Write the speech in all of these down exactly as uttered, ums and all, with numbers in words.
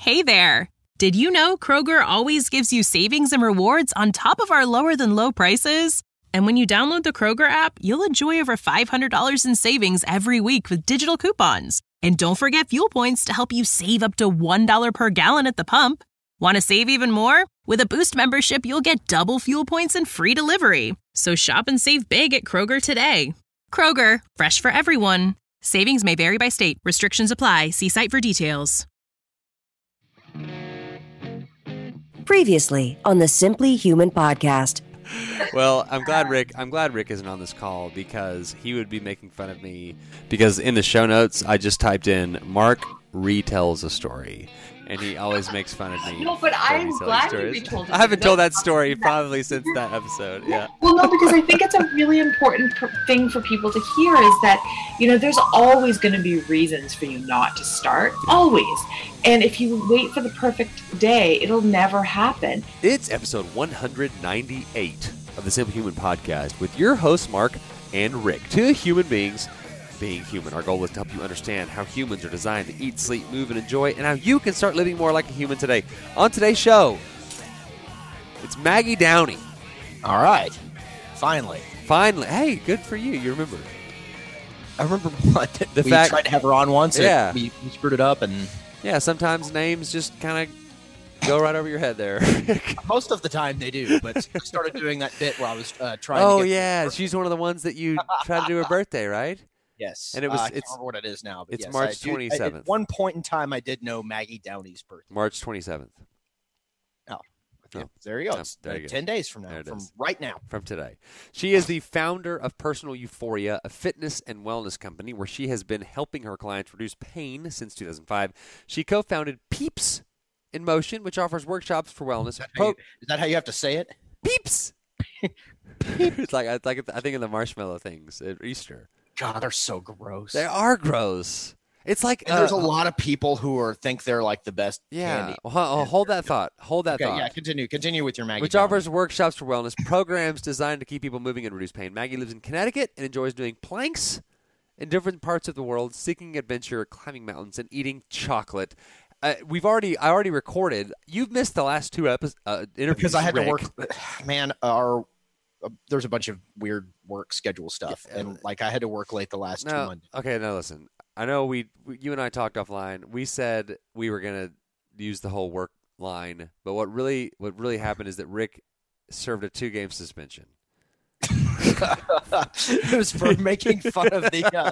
Hey there! Did you know Kroger always gives you savings and rewards on top of our lower-than-low prices? And when you download the Kroger app, you'll enjoy over five hundred dollars in savings every week with digital coupons. And don't forget fuel points to help you save up to one dollar per gallon at the pump. Want to save even more? With a Boost membership, you'll get double fuel points and free delivery. So shop and save big at Kroger today. Kroger, fresh for everyone. Savings may vary by state. Restrictions apply. See site for details. Previously on the Simply Human podcast. Well, I'm glad Rick. I'm glad Rick isn't on this call because he would be making fun of me. Because in the show notes, I just typed in Mark retells a story, and he always makes fun of me. No, but I'm glad you retold it. I haven't told that story probably since that episode. Yeah. Well, no, because I think it's a really important pr- thing for people to hear is that, you know, there's always going to be reasons for you not to start. Always. And if you wait for the perfect day, it'll never happen. It's episode one ninety-eight of the Simple Human podcast with your hosts, Mark and Rick. Two human beings being human. Our goal is to help you understand how humans are designed to eat, sleep, move, and enjoy, and how you can start living more like a human today. On today's show, it's Maggie Downey. All right. Finally. Finally. Hey, good for you. You remember. I remember what? The we fact, tried to have her on once. Yeah. And we, we screwed it up. and Yeah, sometimes names just kind of go right over your head there. Most of the time they do, but I started doing that bit where I was uh, trying oh, to get yeah. She's one of the ones that you tried to do her birthday, right? Yes. And it was, uh, I can't it's, remember what it is now. But it's yes, March do, twenty-seventh. I, at one point in time, I did know Maggie Downey's birthday. March twenty-seventh. Oh. Oh. Yeah, there you go. Oh, It's, there uh, you go. ten days from now, There it from is. right now. From today. She is the founder of Personal Euphoria, a fitness and wellness company where she has been helping her clients reduce pain since two thousand five. She co-founded Peeps in Motion, which offers workshops for wellness. Is that how you, is that how you have to say it? Peeps! It's like, I, like I think of the marshmallow things at Easter. God, they're so gross. They are gross. It's like And there's uh, a lot of people who are think they're like the best yeah. candy. Well, hold that thought. Hold that Okay, thought. yeah, continue. Continue with your Maggie. Which Downey. offers workshops for wellness, programs designed to keep people moving and reduce pain. Maggie lives in Connecticut and enjoys doing planks in different parts of the world, seeking adventure, climbing mountains, and eating chocolate. Uh, we've already, I already recorded. You've missed the last two episodes, uh, interviews because I had Rick. to work. Man, our uh, there's a bunch of weird work schedule stuff, Yeah. and like I had to work late the last two No, Mondays. okay, now listen. I know we, we, you and I talked offline. We said we were gonna use the whole work line, but what really, what really happened is that Rick served a two-game suspension. It was for making fun of the, uh,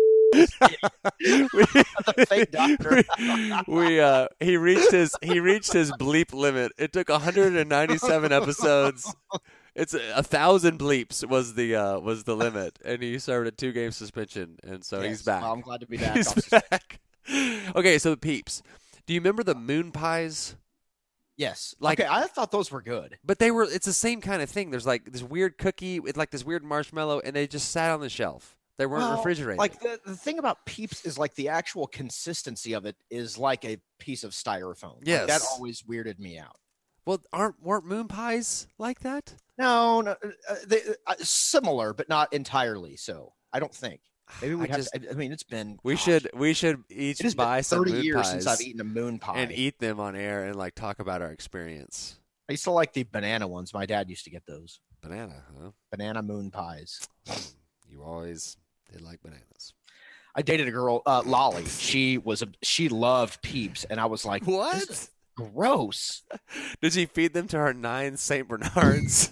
we, the fake doctor. we, we uh he reached his he reached his bleep limit. It took one hundred ninety-seven episodes. It's a, a thousand bleeps was the uh was the limit, and he served a two game suspension, and so Yes, he's back. well, I'm glad to be back. He's off suspension. back. Okay, so the Peeps. Do you remember the moon pies? Yes. Like- okay, I thought those were good. But they were. It's the same kind of thing. There's like this weird cookie with like this weird marshmallow, and they just sat on the shelf. They weren't Well, refrigerated. Like the, the thing about Peeps is like the actual consistency of it is like a piece of styrofoam. Like, Yes. that always weirded me out. well, aren't weren't moon pies like that? No, no, uh, they, uh, similar, but not entirely so. I don't think. Maybe we I have. just- to, I mean, it's been. We gosh, should we should each It has buy been some thirty moon years pies since I've eaten a moon pie. and eat them on air and like talk about our experience. I used to like the banana ones. My dad used to get those Banana, huh? banana moon pies. You always did like bananas. I dated a girl, uh, Lolly. She was a she loved Peeps, and I was like, What? "This is gross." Did she feed them to her nine Saint Bernards?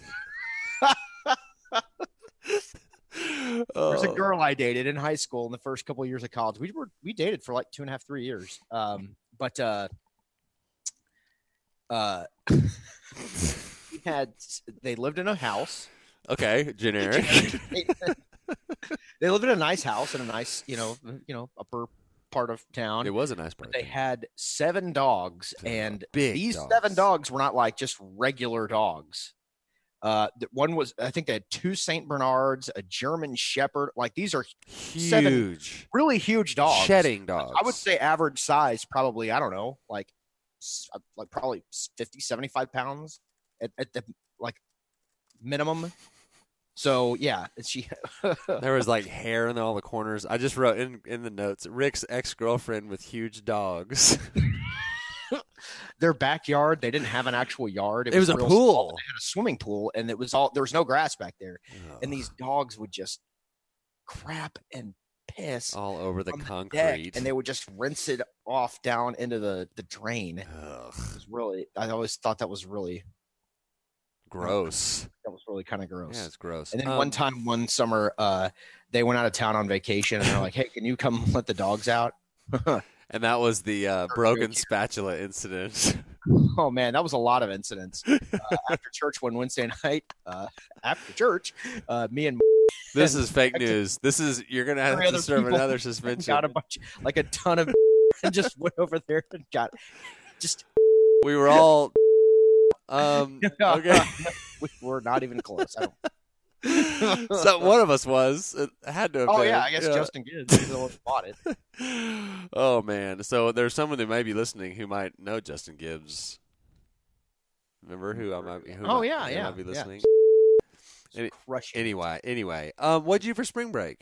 There's a Oh. girl I dated in high school in the first couple of years of college. We were we dated for like two and a half, three years. Um, but uh, uh, we had they lived in a house. Okay, generic. They lived in a nice house in a nice, you know, you know, upper part of town. It was a nice part. They had seven dogs, and Big these dogs. seven dogs were not like just regular dogs. Uh, the- one was, I think they had two Saint Bernards, a German Shepherd. Like these are seven Huge. really huge dogs. Shedding dogs. I would say average size, probably, I don't know, like, s- like probably fifty, seventy-five pounds at, at the like minimum. So yeah, she, There was like hair in all the corners. I just wrote in in the notes, Rick's ex-girlfriend with huge dogs. their backyard, they didn't have an actual yard. It was a real pool. small. They had a swimming pool, and it was all there was no grass back there. Ugh. And these dogs would just crap and piss all over the on concrete, deck, and they would just rinse it off down into the the drain. Ugh. It was really, I always thought that was really gross. that was really kind of gross. Yeah, it's gross. And then Um, one time, one summer, uh, they went out of town on vacation, and they're like, "Hey, can you come let the dogs out?" and that was the uh, broken spatula incident. Oh man, that was a lot of incidents. Uh, after church one Wednesday night, uh, after church, uh, me and This is fake news. This is you're gonna have Three to other serve people another suspension. got a bunch, like a ton of, and just went over there and got just. We were all. Um. Okay. We were not even close. I don't. So one of us was. It had to have Oh been. yeah, I guess Yeah. Justin Gibbs is the one who bought it. Oh man. So there's someone who may be listening who might know Justin Gibbs. Remember who I might be? Who Oh, might, yeah, who yeah, might be yeah. listening. Any- Crushing. Anyway, anyway, um, what'd you do for spring break?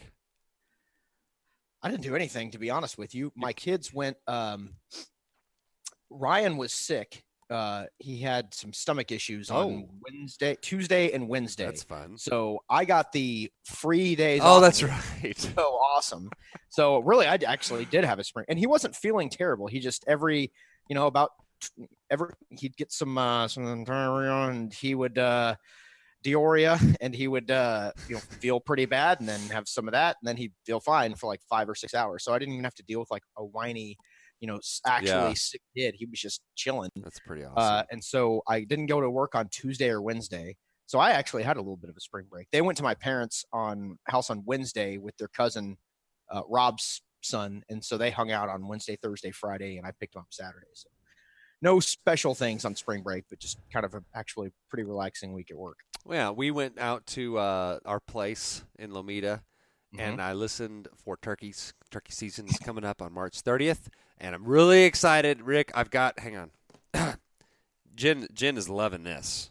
I didn't do anything, to be honest with you. My kids went. Um, Ryan was sick. Uh, he had some stomach issues on Oh. Wednesday, Tuesday, and Wednesday. That's fun. So I got the free days. Oh, off. that's right. So awesome. So really, I actually did have a spring, and he wasn't feeling terrible. He just every, you know, about every he'd get some uh, some and he would uh, diarrhea, and he would uh, you know feel pretty bad, and then have some of that, and then he'd feel fine for like five or six hours. So I didn't even have to deal with like a whiny, you know, s- actually Yeah. sick kid. He was just chilling. That's pretty awesome. Uh, and so I didn't go to work on Tuesday or Wednesday. So I actually had a little bit of a spring break. They went to my parents' on house on Wednesday with their cousin, uh, Rob's son. And so they hung out on Wednesday, Thursday, Friday, and I picked them up Saturday. So no special things on spring break, but just kind of a actually pretty relaxing week at work. Well, yeah, we went out to uh, our place in Lomita, and I listened for turkeys. Turkey season is coming up on March thirtieth, and I'm really excited. Rick, I've got. Hang on. Jen, Jen is loving this.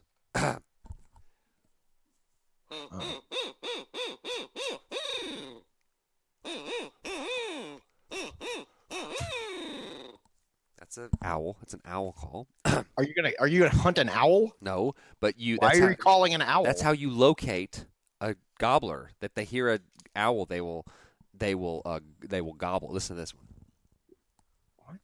That's an owl. It's an owl call. Are you gonna Are you gonna hunt an owl? No, but you. Why That's are how, you calling an owl? That's how you locate a gobbler. That they hear a owl, they will, they will, uh, they will gobble. Listen to this one. What?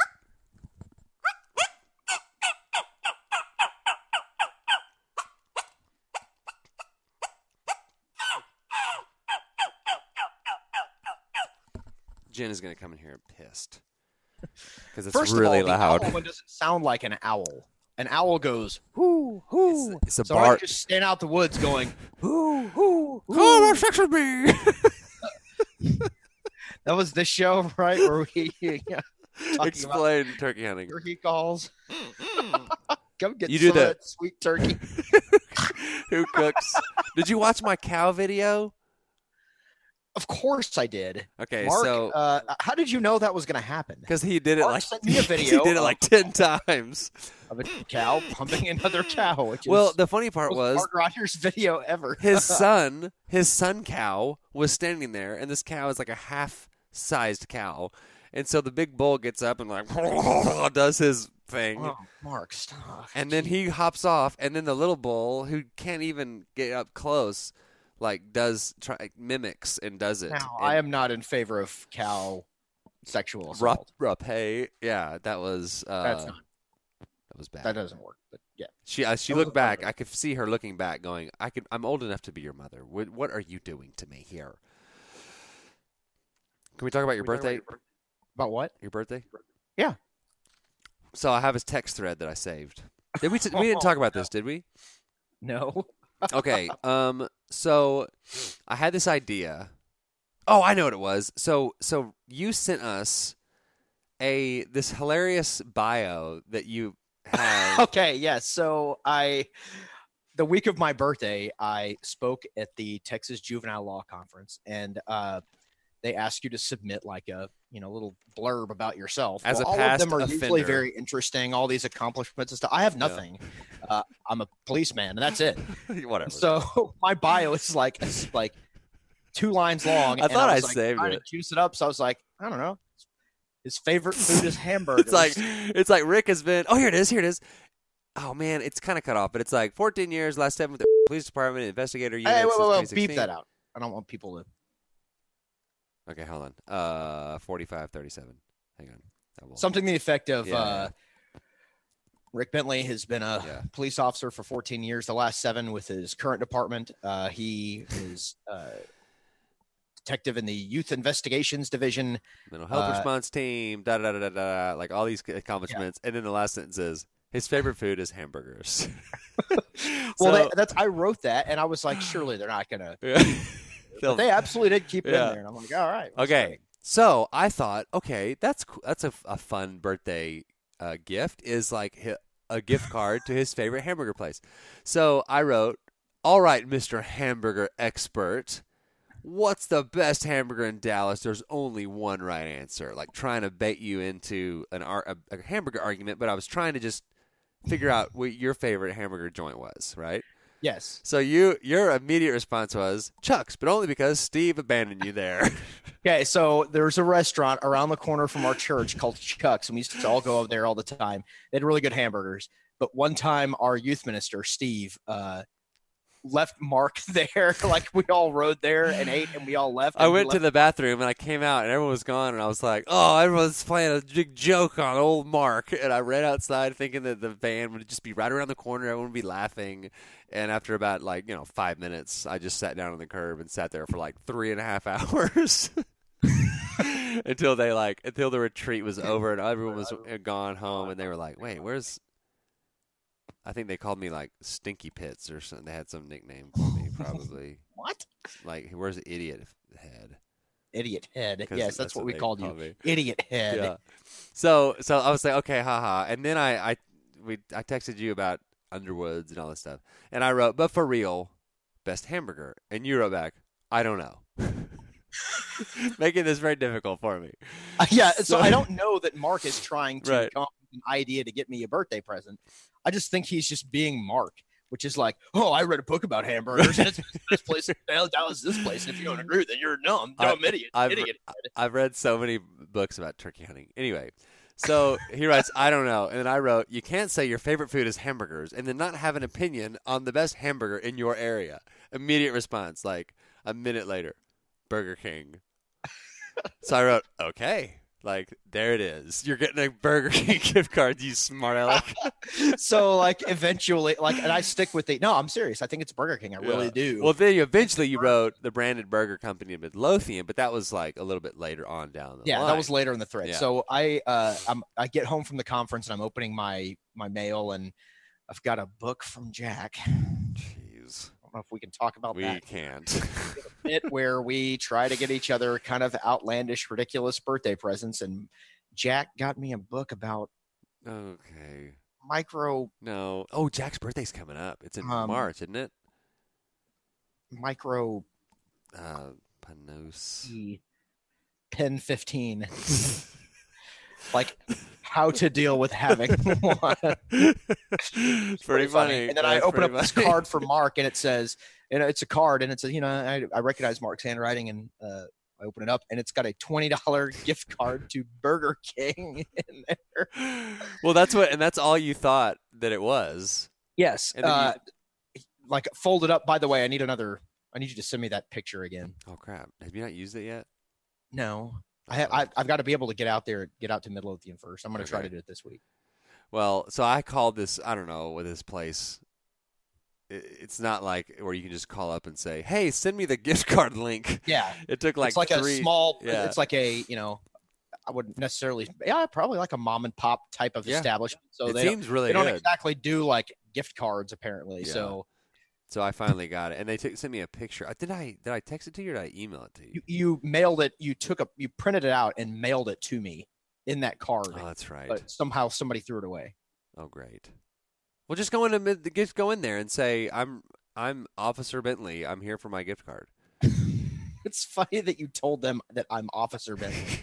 Jen is going to come in here pissed because it's First really of all, loud. the owl one doesn't sound like an owl. An owl goes whoo whoo. It's, it's a So I bar. just stand out the woods going whoo whoo whoo. Come have sex with me. That was the show, right? Where we yeah, talking Explain turkey hunting. about turkey calls. Come get You do some that. of that sweet turkey. Who cooks? Did you watch my cow video? Of course I did. Okay, Mark, so uh, how did you know that was going to happen? because he did it Mark like sent me a he video did it of- like ten times. Of a cow pumping another cow. Which Well, is the funny part the most was Mark Rogers video ever. his son, his son cow was standing there, and this cow is like a half-sized cow, and so the big bull gets up and like does his thing, Oh, Mark, stop. and then he hops off, and then the little bull who can't even get up close, like does try mimics and does it. Now, and I am not in favor of cow sexual Rup, assault. Rapé, yeah, that was uh, That's not. that was bad. That doesn't work. But yeah. She uh, she That was looked a fun back. one. I could see her looking back, going, "I could. I'm old enough to be your mother. What, what are you doing to me here?" Can we talk about your birthday? About what? Your birthday? Yeah. So I have his text thread that I saved. Did we? T- we didn't talk about this, did we? No. Okay. Um. So I had this idea. Oh, I know what it was. So so you sent us a this hilarious bio that you had. Okay, yes. So I, the week of my birthday, I spoke at the Texas Juvenile Law Conference, and uh, they ask you to submit like a you know little blurb about yourself. As a all past of them are offender. usually very interesting. All these accomplishments and stuff. I have nothing. Uh, I'm a policeman, and that's it. Whatever. So my bio is like it's like two lines long. I and thought I was, like, saved trying it. to juice it up, so I was like, I don't know. His favorite food is hamburgers. It's like it's like Rick has been. Oh, here it is. Here it is. Oh man, it's kind of cut off, but it's like fourteen years. Last step with the police department investigator unit. Hey, wait, wait, since wait, beep that out. I don't want people to. Okay, hold on. Uh, forty-five thirty-seven. Hang on. Will... Something to the effect of. Yeah, uh, yeah. Rick Bentley has been a yeah. police officer for fourteen years. The last seven with his current department. Uh, he is. Uh, detective in the Youth Investigations Division. Mental Health uh, Response Team, da da da da da, like all these accomplishments. Yeah. And then the last sentence is, his favorite food is hamburgers. well, so, they, that's I wrote that, and I was like, surely they're not going to. Yeah. But they absolutely did keep it yeah. in there. And I'm like, all right. Okay. Great. So I thought, okay, that's that's a, a fun birthday uh, gift, is like a gift card to his favorite hamburger place. So I wrote, all right, Mister Hamburger Expert, what's the best hamburger in Dallas? There's only one right answer. Like trying to bait you into an ar- a, a hamburger argument, but I was trying to just figure out what your favorite hamburger joint was, right? Yes. So you your immediate response was Chuck's, but only because Steve abandoned you there. Okay, so there's a restaurant around the corner from our church called Chuck's, and we used to all go over there all the time. They had really good hamburgers. But one time, our youth minister, Steve, uh, left Mark there. Like we all rode there and ate, and we all left. I went left. to the bathroom and I came out and everyone was gone, and I was like, "Oh, everyone's playing a big joke on old Mark." And I ran outside thinking that the van would just be right around the corner, everyone would be laughing. And after about like you know five minutes, I just sat down on the curb and sat there for like three and a half hours until they like until the retreat was over and everyone was gone home, and they were like, "Wait, where's?" I think they called me like Stinky Pits or something. They had some nickname for me, probably. What? Like, where's the idiot head? Idiot head. Yes, that's, that's, that's what, what we called you. Me. Idiot head. Yeah. So, so I was like, okay, haha. And then I, I, we, I texted you about Underwoods and all this stuff, and I wrote, but for real, best hamburger. And you wrote back, I don't know. Making this very difficult for me. Uh, yeah, so, so I don't know that Mark is trying to right. come up with an idea to get me a birthday present. I just think he's just being Mark, which is like, oh, I read a book about hamburgers, and it's this place in Dallas, this place, and if you don't agree with it, you're a dumb, dumb I, idiot. I've, idiot. I've read so many books about turkey hunting. Anyway, so he writes, I don't know. And then I wrote, you can't say your favorite food is hamburgers and then not have an opinion on the best hamburger in your area. Immediate response, like a minute later, Burger King. So I wrote, okay. Like, there it is. You're getting a Burger King gift card, you smart aleck. So, like, eventually, like, and I stick with the, no, I'm serious. I think it's Burger King. I yeah. really do. Well, then you, eventually you wrote the branded burger company in Midlothian, but that was, like, a little bit later on down the yeah, line. Yeah, that was later in the thread. Yeah. So I uh, I'm, I get home from the conference, and I'm opening my, my mail, and I've got a book from Jack. Jeez. I don't know if we can talk about we that. We can't. A bit where we try to get each other kind of outlandish, ridiculous birthday presents, and Jack got me a book about okay micro. No, oh, Jack's birthday's coming up. It's in um, March, isn't it? Micro. Uh, Panos. Pen fifteen. Like how to deal with having one. It's pretty funny. funny. And then That's I open up funny. this card for Mark, and it says, you know, it's a card, and it says, you know, I, I recognize Mark's handwriting, and uh, I open it up, and it's got a twenty dollars gift card to Burger King in there. Well, that's what, and that's all you thought that it was. Yes. And then uh, you... Like folded up. By the way, I need another. I need you to send me that picture again. Oh crap! Have you not used it yet? No. I have, I, I've got to be able to get out there, get out to Midlothian first. I'm going to okay. try to do it this week. Well, so I called this, I don't know, with this place. It's not like where you can just call up and say, hey, send me the gift card link. Yeah. It took like It's like three, a small, yeah. it's like a, you know, I wouldn't necessarily, yeah, probably like a mom and pop type of yeah. establishment. So it they seems really they don't good. exactly do like gift cards apparently. Yeah. So So I finally got it, and they took, sent me a picture. Did I did I text it to you or did I email it to you? You, you mailed it. You took a you printed it out and mailed it to me in that card. Oh, that's right. But somehow somebody threw it away. Oh, great. Well, just go in mid, just go in there and say, "I'm I'm Officer Bentley. I'm here for my gift card." It's funny that you told them that I'm Officer Bentley.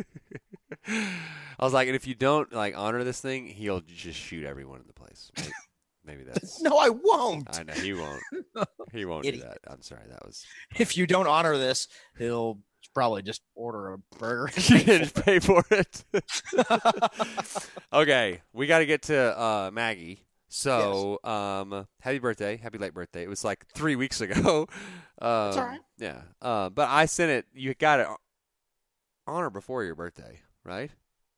I was like, and if you don't like honor this thing, he'll just shoot everyone in the place. Maybe, maybe that's no, I won't. I know he won't. He won't Idiot. do that. I'm sorry. That was. If you don't honor this, he'll Should probably just order a burger. You didn't pay for it. Okay, we got to get to uh, Maggie. So, yes. um, happy birthday, happy late birthday. It was like three weeks ago. Um, That's all right. Yeah, uh, but I sent it. You got it on or before your birthday, right?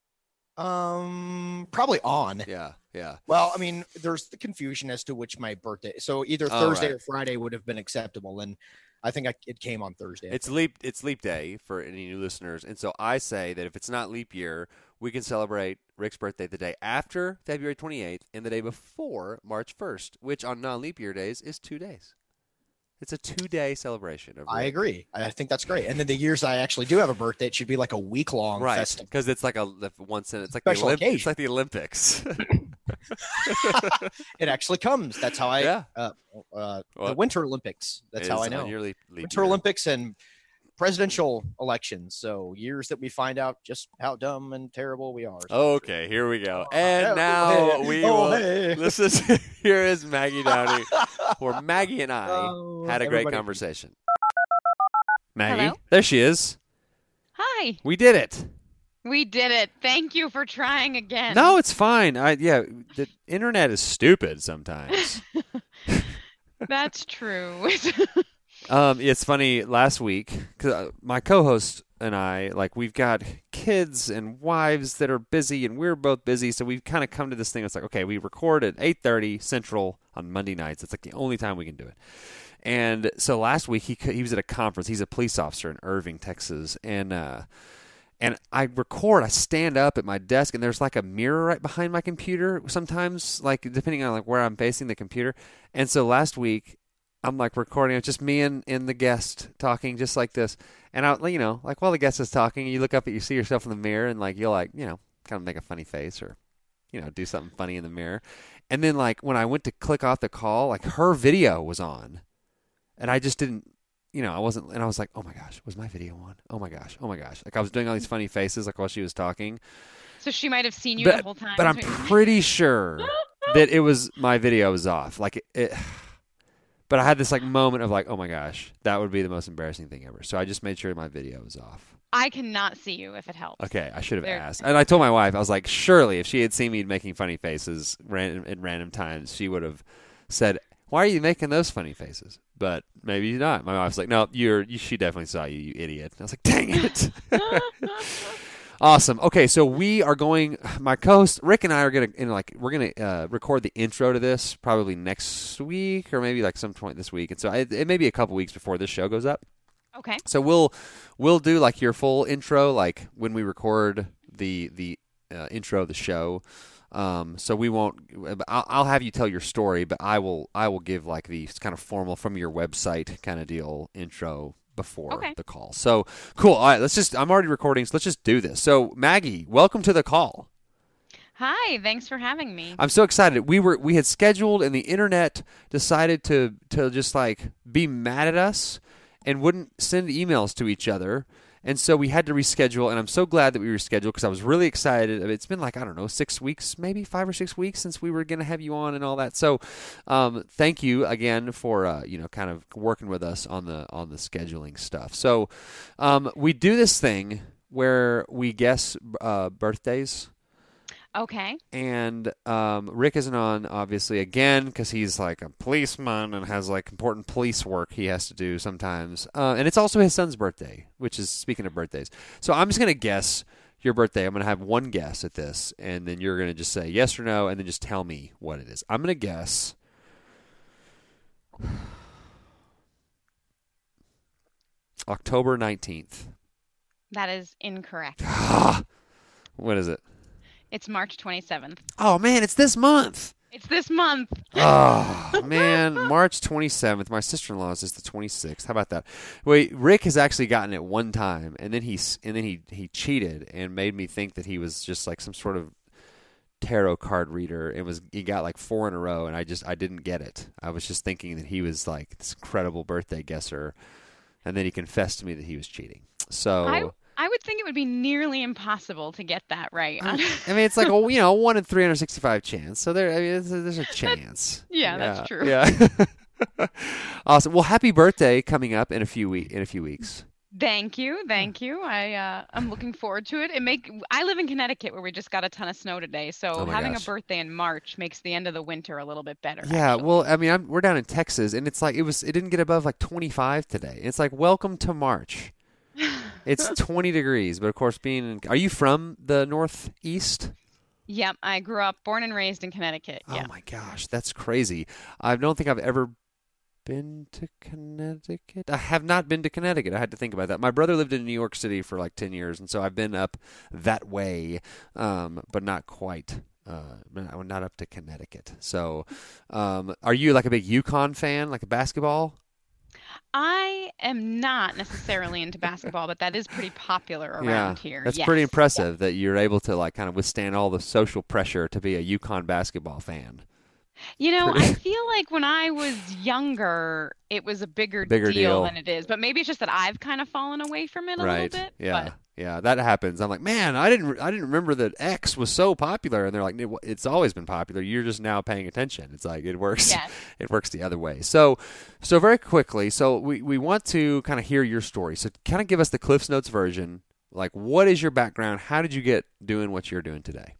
Um, probably on. Yeah, yeah. Well, I mean, there's the confusion as to which my birthday. So either Oh, Thursday right. or Friday would have been acceptable, and I think I, it came on Thursday. It's leap. It's leap day for any new listeners, and so I say that if it's not leap year, we can celebrate Rick's birthday the day after February twenty-eighth and the day before March first, which on non-leap year days is two days. It's a two-day celebration. Of I Rick. agree. I think that's great. And then the years I actually do have a birthday, it should be like a week long Right, festival. because it's like a once in it's like the Special Olymp- occasion. it's like the Olympics. It actually comes. That's how I. Yeah. Uh, uh, the What? Winter Olympics. That's It how is I know. on your leap, leap Winter year. Olympics and presidential elections. So years that we find out just how dumb and terrible we are. Okay, here we go. And Oh, now hey. we Oh, will hey. listen to, here is Maggie Downey, where Maggie and I Oh, had a great everybody. conversation. Maggie, Hello? there she is. Hi. We did it. We did it. Thank you for trying again. No, it's fine. I yeah, the internet is stupid sometimes. That's true. Um, it's funny. Last week, cause my co-host and I, like, we've got kids and wives that are busy, and we're both busy. So we've kind of come to this thing. It's like, okay, we record at eight thirty Central on Monday nights. It's like the only time we can do it. And so last week he he was at a conference. He's a police officer in Irving, Texas, and uh, and I record. I stand up at my desk, and there's like a mirror right behind my computer. Sometimes, like depending on like where I'm facing the computer. And so last week, I'm like recording. It's just me and, and the guest talking just like this. And I, you know, like while the guest is talking, you look up and you see yourself in the mirror, and like you'll like you know kind of make a funny face or you know do something funny in the mirror. And then like when I went to click off the call, like her video was on. And I just didn't, you know, I wasn't, and I was like, oh my gosh, was my video on? Oh my gosh, oh my gosh. Like I was doing all these funny faces like while she was talking. So she might have seen you But, the whole time. but I'm pretty sure that it was, my video was off. Like it, it, but I had this like moment of like, oh my gosh, that would be the most embarrassing thing ever. So I just made sure my video was off. I cannot see you if it helps. Okay, I should have There- asked. And I told my wife, I was like, surely if she had seen me making funny faces random, at random times, she would have said, why are you making those funny faces? But maybe not. My wife's like, no, you're. You, she definitely saw you, you idiot. And I was like, dang it. Awesome. Okay, so we are going. My co-host Rick and I are gonna, in like, we're gonna uh, record the intro to this probably next week or maybe like some point this week. And so it, it may be a couple weeks before this show goes up. Okay. So we'll we'll do like your full intro, like when we record the the uh, intro of the show. Um, so we won't. I'll, I'll have you tell your story, but I will. I will give like the kind of formal from your website kind of deal intro before Okay. the call. So cool. All right, let's just. I'm already recording, so let's just do this. So Maggie, welcome to the call. Hi. Thanks for having me. I'm so excited. We were we had scheduled, and the internet decided to to just like be mad at us and wouldn't send emails to each other. And so we had to reschedule, and I'm so glad that we rescheduled because I was really excited. It's been like, I don't know, six weeks, maybe five or six weeks since we were going to have you on and all that. So um, thank you again for, uh, you know, kind of working with us on the on the scheduling stuff. So um, we do this thing where we guess uh, birthdays. Okay. And um, Rick isn't on, obviously, again, because he's like a policeman and has like important police work he has to do sometimes. Uh, and it's also his son's birthday, which is, speaking of birthdays. So I'm just going to guess your birthday. I'm going to have one guess at this, and then you're going to just say yes or no, and then just tell me what it is. I'm going to guess October nineteenth. That is incorrect. What is it? It's March twenty-seventh. Oh, man, it's this month. It's this month. Oh, man. March twenty-seventh. My sister-in-law's is the twenty-sixth. How about that? Wait, Rick has actually gotten it one time, and then he and then he, he cheated and made me think that he was just like some sort of tarot card reader. It was he got like four in a row, and I just I didn't get it. I was just thinking that he was like this incredible birthday guesser, and then he confessed to me that he was cheating. So I, I would think it would be nearly impossible to get that right. I mean, it's like a you know one in three hundred sixty-five chance. So there, I mean, there's, there's a chance. yeah, that's true. Yeah. Awesome. Well, happy birthday coming up in a few week in a few weeks. Thank you, thank you. I uh, I'm looking forward to it. It make I live in Connecticut where we just got a ton of snow today, so Oh my having gosh. a birthday in March makes the end of the winter a little bit better. Yeah, actually. well, I mean, I'm, we're down in Texas, and it's like it was. It didn't get above like twenty-five today. It's like welcome to March. It's twenty degrees, but of course, being in, are you from the Northeast? Yep, I grew up, born and raised in Connecticut. Yeah. Oh my gosh, that's crazy. I don't think I've ever been to Connecticut. I have not been to Connecticut. I had to think about that. My brother lived in New York City for like ten years, and so I've been up that way, um, but not quite. Uh, not not up to Connecticut. So, um, are you like a big UConn fan, like a basketball? I am not necessarily into basketball, but that is pretty popular around Yeah, here. that's Yes. pretty impressive that you're able to like kind of withstand all the social pressure to be a UConn basketball fan. You know, Pretty- I feel like when I was younger, it was a bigger, Bigger deal. than it is. But maybe it's just that I've kind of fallen away from it a Right. little bit. Yeah. But Yeah, that happens. I'm like, man, I didn't, I didn't remember that X was so popular, and they're like, "It- it's always been popular. You're just now paying attention. It's like it works. Yes. It works the other way. So, so very quickly, so we we want to kind of hear your story. So, kind of give us the Cliff's Notes version. Like, what is your background? How did you get doing what you're doing today?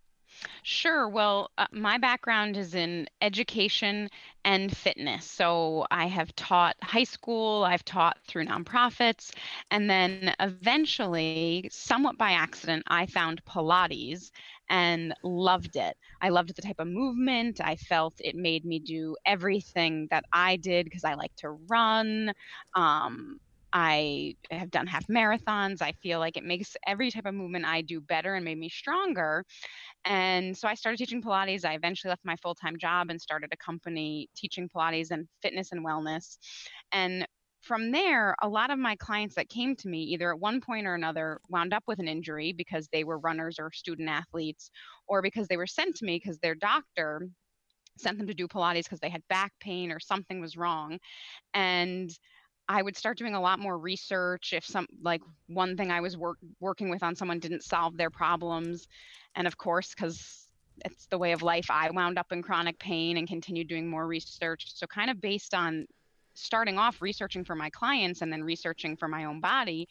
Sure. Well, uh, my background is in education and fitness. So I have taught high school, I've taught through nonprofits, and then eventually, somewhat by accident, I found Pilates and loved it. I loved the type of movement. I felt it made me do everything that I did because I like to run. Um, I have done half marathons. I feel like it makes every type of movement I do better and made me stronger. And so I started teaching Pilates. I eventually left my full-time job and started a company teaching Pilates and fitness and wellness. And from there, a lot of my clients that came to me, either at one point or another, wound up with an injury because they were runners or student athletes, or because they were sent to me because their doctor sent them to do Pilates because they had back pain or something was wrong. And I would start doing a lot more research if some, like one thing I was work, working with on someone didn't solve their problems. And of course, because it's the way of life, I wound up in chronic pain and continued doing more research. So kind of based on starting off researching for my clients and then researching for my own body,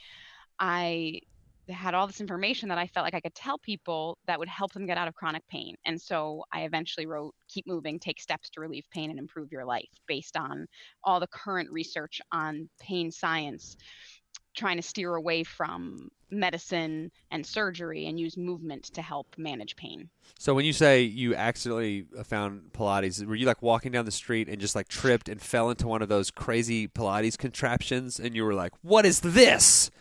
I had all this information that I felt like I could tell people that would help them get out of chronic pain. And so I eventually wrote Keep Moving, Take Steps to Relieve Pain and Improve Your Life, based on all the current research on pain science, trying to steer away from medicine and surgery and use movement to help manage pain. So when you say you accidentally found Pilates, were you like walking down the street and just like tripped and fell into one of those crazy Pilates contraptions and you were like, what is this?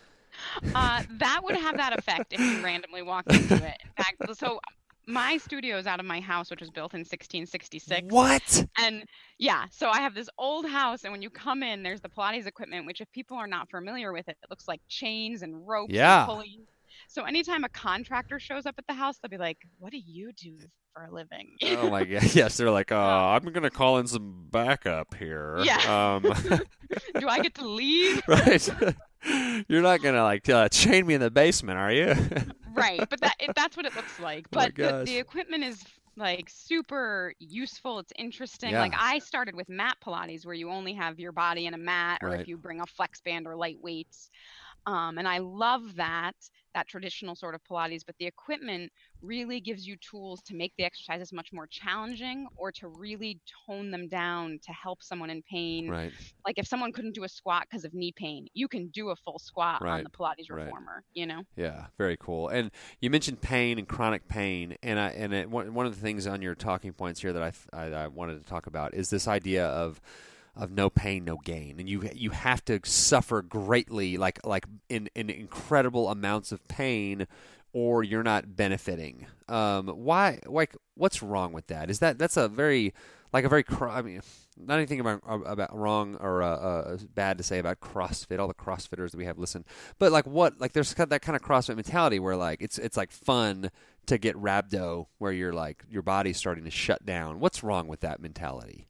Uh, that would have that effect if you randomly walked into it. In fact, so my studio is out of my house, which was built in sixteen sixty-six. What? And yeah, so I have this old house, and when you come in, there's the Pilates equipment, which if people are not familiar with it, it looks like chains and ropes Yeah. and pulleys. So anytime a contractor shows up at the house, they'll be like, what do you do for a living? Oh my god! Yes, they're like, oh, I'm gonna call in some backup here. Yeah. Um, Do I get to leave? right. You're not gonna like uh, chain me in the basement, are you? Right, but that it, that's what it looks like. Oh my But the, gosh. the equipment is like super useful. It's interesting. Yeah. Like I started with mat Pilates, where you only have your body and a mat, or Right. if you bring a flex band or light weights. Um, and I love that, that traditional sort of Pilates, but the equipment really gives you tools to make the exercises much more challenging or to really tone them down to help someone in pain. Right. Like if someone couldn't do a squat because of knee pain, you can do a full squat Right, on the Pilates right. reformer, you know? Yeah, very cool. And you mentioned pain and chronic pain, and I and it, one one of the things on your talking points here that I, I I wanted to talk about is this idea of of no pain, no gain, and you you have to suffer greatly, like like in, in incredible amounts of pain, or you're not benefiting. Um, why? Like, what's wrong with that? Is that that's a very like a very cr- I mean, not anything about about wrong or uh, uh, bad to say about CrossFit. All the CrossFitters that we have listen, but like what? Like there's that kind of CrossFit mentality where like it's it's like fun to get rhabdo, where you're like your body's starting to shut down. What's wrong with that mentality?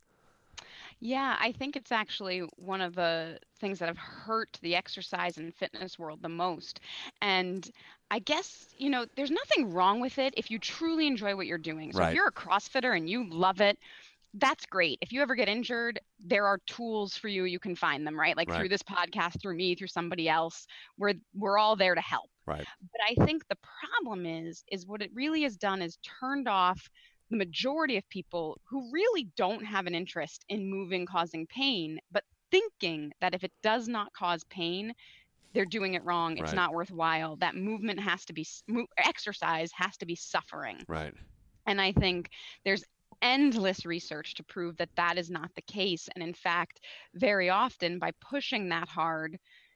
Yeah, I think it's actually one of the things that have hurt the exercise and fitness world the most. And I guess, you know, there's nothing wrong with it if you truly enjoy what you're doing. So Right. if you're a CrossFitter and you love it, that's great. If you ever get injured, there are tools for you. You can find them, right? Like Right. through this podcast, through me, through somebody else. We're we're all there to help. Right. But I think the problem is, is what it really has done is turned off the majority of people who really don't have an interest in moving causing pain, but thinking that if it does not cause pain, they're doing it wrong. It's Right. not worthwhile. That movement has to be, mo- exercise has to be suffering. Right. And I think there's endless research to prove that that is not the case. And in fact, very often by pushing that hard,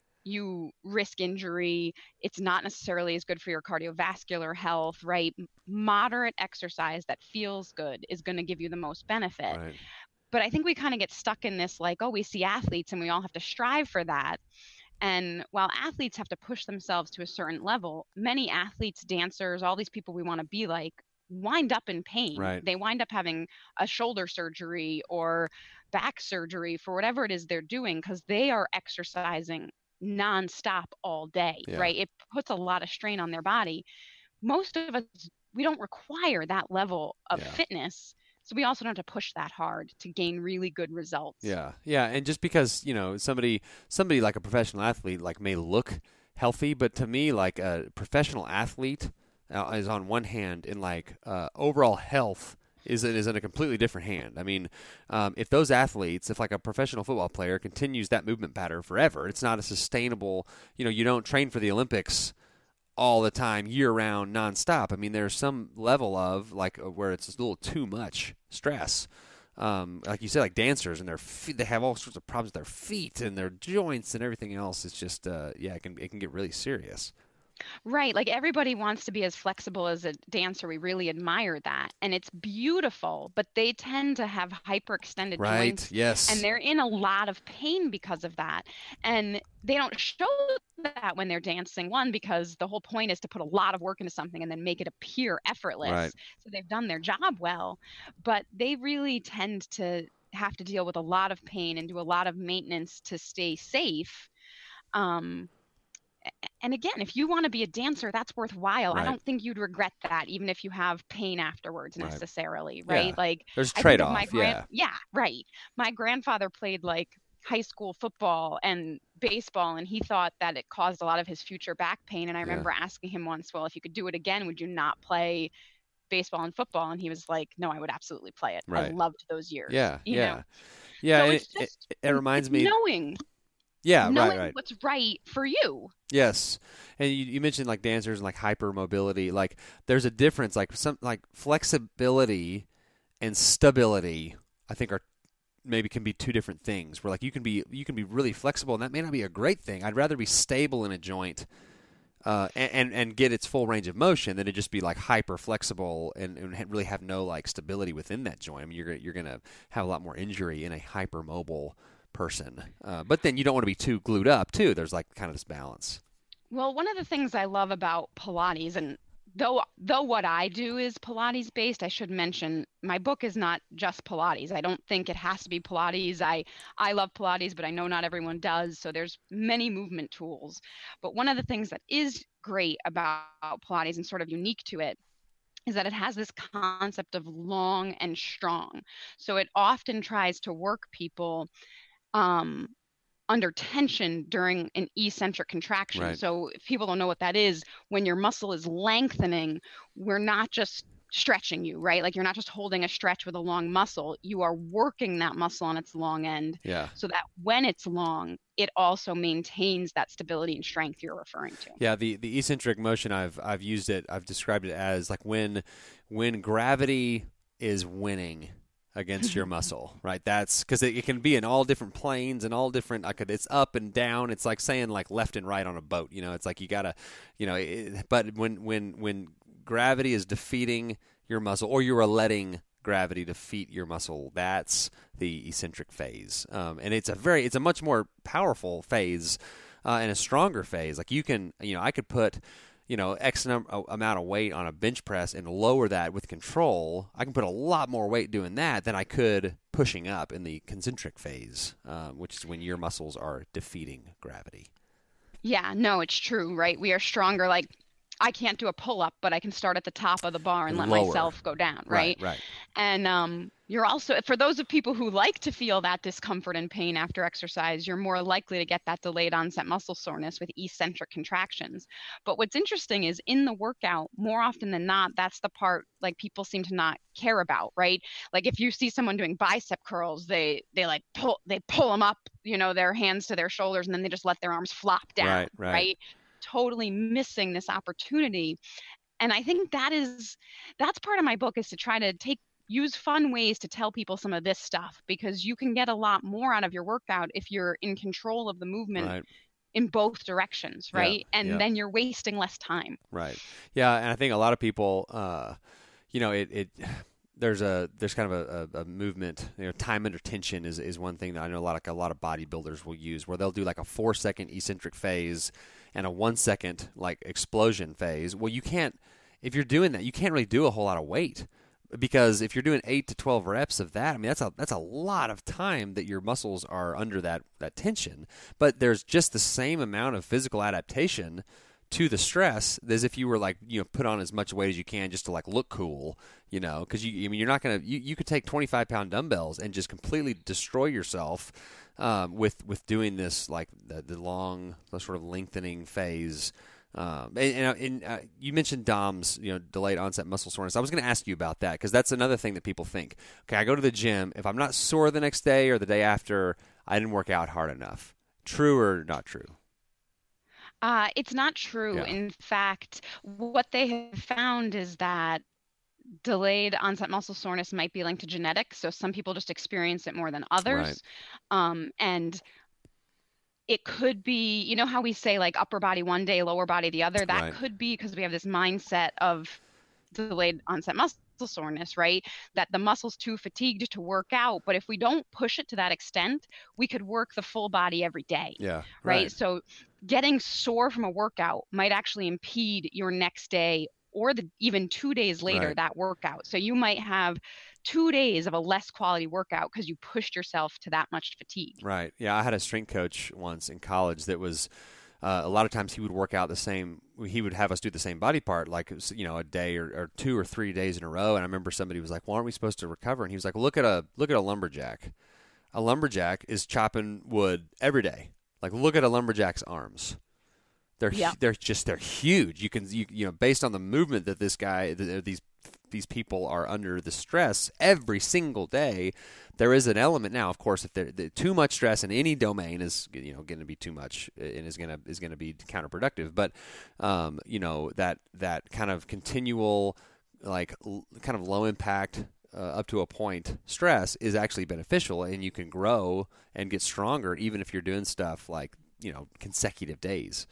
you risk injury. It's not necessarily as good for your cardiovascular health, right? Moderate exercise that feels good is going to give you the most benefit. Right. But I think we kind of get stuck in this, like, oh, we see athletes and we all have to strive for that. And while athletes have to push themselves to a certain level, many athletes, dancers, all these people we want to be like, wind up in pain. Right. They wind up having a shoulder surgery or back surgery for whatever it is they're doing because they are exercising nonstop all day, Yeah. right? It puts a lot of strain on their body. Most of us, we don't require that level of Yeah. fitness. So we also don't have to push that hard to gain really good results. Yeah, yeah, and just because, you know, somebody somebody like a professional athlete like may look healthy, but to me, like a professional athlete uh, is on one hand, and like uh, overall health is is in a completely different hand. I mean, um, if those athletes, if like a professional football player continues that movement pattern forever, it's not a sustainable. You know, you don't train for the Olympics all the time, year round, nonstop. I mean, there's some level of like where it's a little too much stress. Um, like you said, like dancers and their feet, they have all sorts of problems with their feet and their joints and everything else. It's just, uh, yeah, it can it can get really serious. Right. Like everybody wants to be as flexible as a dancer. We really admire that. And it's beautiful, but they tend to have hyperextended Right. joints. Yes. And they're in a lot of pain because of that. And they don't show that when they're dancing, one, because the whole point is to put a lot of work into something and then make it appear effortless. Right. So they've done their job well, but they really tend to have to deal with a lot of pain and do a lot of maintenance to stay safe. Um, And again, if you want to be a dancer, that's worthwhile. Right. I don't think you'd regret that, even if you have pain afterwards Right. necessarily, right? Yeah. Like There's I think of trade-off, my gran- yeah. yeah, right. My grandfather played like high school football and baseball, and he thought that it caused a lot of his future back pain. And I Yeah. remember asking him once, well, if you could do it again, would you not play baseball and football? And he was like, no, I would absolutely play it. I Right. loved those years. Yeah, you yeah, know? yeah. So and it's it, just it, it reminds me. knowing, Yeah, knowing right, right. what's right for you. Yes, and you, you mentioned like dancers and like hypermobility. Like, there's a difference. Like some like flexibility and stability, I think, are maybe can be two different things. Where like you can be you can be really flexible, and that may not be a great thing. I'd rather be stable in a joint. Uh, and, and and get its full range of motion than to just be like hyper flexible and, and ha- really have no like stability within that joint. I mean, you're gonna- you're gonna have a lot more injury in a hypermobile person. Uh, but then you don't want to be too glued up too. There's like kind of this balance. Well, one of the things I love about Pilates, and though though what I do is Pilates based, I should mention my book is not just Pilates. I don't think it has to be Pilates. I I love Pilates, but I know not everyone does. So there's many movement tools. But one of the things that is great about Pilates and sort of unique to it is that it has this concept of long and strong. So it often tries to work people um, under tension during an eccentric contraction. Right. So if people don't know what that is, when your muscle is lengthening, we're not just stretching you, right? Like you're not just holding a stretch with a long muscle. You are working that muscle on its long end Yeah. so that when it's long, it also maintains that stability and strength you're referring to. Yeah, the, the eccentric motion, I've I've used it, I've described it as like when when gravity is winning against your muscle, right? That's because it, it can be in all different planes and all different, like it's up and down. It's like saying like left and right on a boat, you know, it's like you gotta, you know, it, but when, when, when gravity is defeating your muscle, or you are letting gravity defeat your muscle, that's the eccentric phase. Um, and it's a very, it's a much more powerful phase uh, and a stronger phase. Like you can, you know, I could put, you know, X number, amount of weight on a bench press and lower that with control. I can put a lot more weight doing that than I could pushing up in the concentric phase, um, which is when your muscles are defeating gravity. Yeah, no, it's true, right? We are stronger. Like I can't do a pull-up, but I can start at the top of the bar and let Lower. myself go down, Right, right? right. And um, you're also, for those of people who like to feel that discomfort and pain after exercise, you're more likely to get that delayed onset muscle soreness with eccentric contractions. But what's interesting is in the workout, more often than not, that's the part like people seem to not care about, right? Like if you see someone doing bicep curls, they they like pull they pull them up, you know, their hands to their shoulders, and then they just let their arms flop down, Right, right. right? Totally missing this opportunity. And I think that is that's part of my book, is to try to take use fun ways to tell people some of this stuff, because you can get a lot more out of your workout if you're in control of the movement Right. in both directions, Yeah, right? And yeah. then you're wasting less time. Right. Yeah, and I think a lot of people, uh, you know, it, it there's a there's kind of a, a, a movement. You know, time under tension is, is one thing that I know a lot like a lot of bodybuilders will use, where they'll do like a four second eccentric phase and a one second like explosion phase. Well, you can't if you're doing that, you can't really do a whole lot of weight. Because if you're doing eight to twelve reps of that, I mean that's a that's a lot of time that your muscles are under that, that tension. But there's just the same amount of physical adaptation to the stress as if you were like, you know, put on as much weight as you can just to like look cool, you know, because you I mean you're not gonna you, you could take twenty-five pound dumbbells and just completely destroy yourself um, with with doing this like the, the long the sort of lengthening phase. Um, and and, and uh, you mentioned D O M S, you know, delayed onset muscle soreness. I was going to ask you about that because that's another thing that people think. Okay, I go to the gym. If I'm not sore the next day or the day after, I didn't work out hard enough. True or not true? Uh, it's not true. Yeah. In fact, what they have found is that delayed onset muscle soreness might be linked to genetics. So some people just experience it more than others. Right. Um, and it could be, you know how we say like upper body one day, lower body the other? That Right. could be because we have this mindset of delayed onset muscle soreness, right? That the muscle's too fatigued to work out. But if we don't push it to that extent, we could work the full body every day. Yeah. Right. So getting sore from a workout might actually impede your next day or the even two days later, Right. that workout. So you might have two days of a less quality workout because you pushed yourself to that much fatigue. Right. Yeah, I had a strength coach once in college that was uh, a lot of times he would work out the same. He would have us do the same body part, like you know, a day or, or two or three days in a row. And I remember somebody was like, "Well, aren't we supposed to recover?" And he was like, well, "Look at a look at a lumberjack. A lumberjack is chopping wood every day. Like, look at a lumberjack's arms. They're Yeah. they're just they're huge. You can you you know based on the movement that this guy th- these these people are under the stress every single day, there is an element now. Of course, if there too much stress in any domain is you know going to be too much and is going to is going to be counterproductive. But um, you know that that kind of continual like l- kind of low impact. Uh, up to a point, stress is actually beneficial, and you can grow and get stronger even if you're doing stuff like you know consecutive days.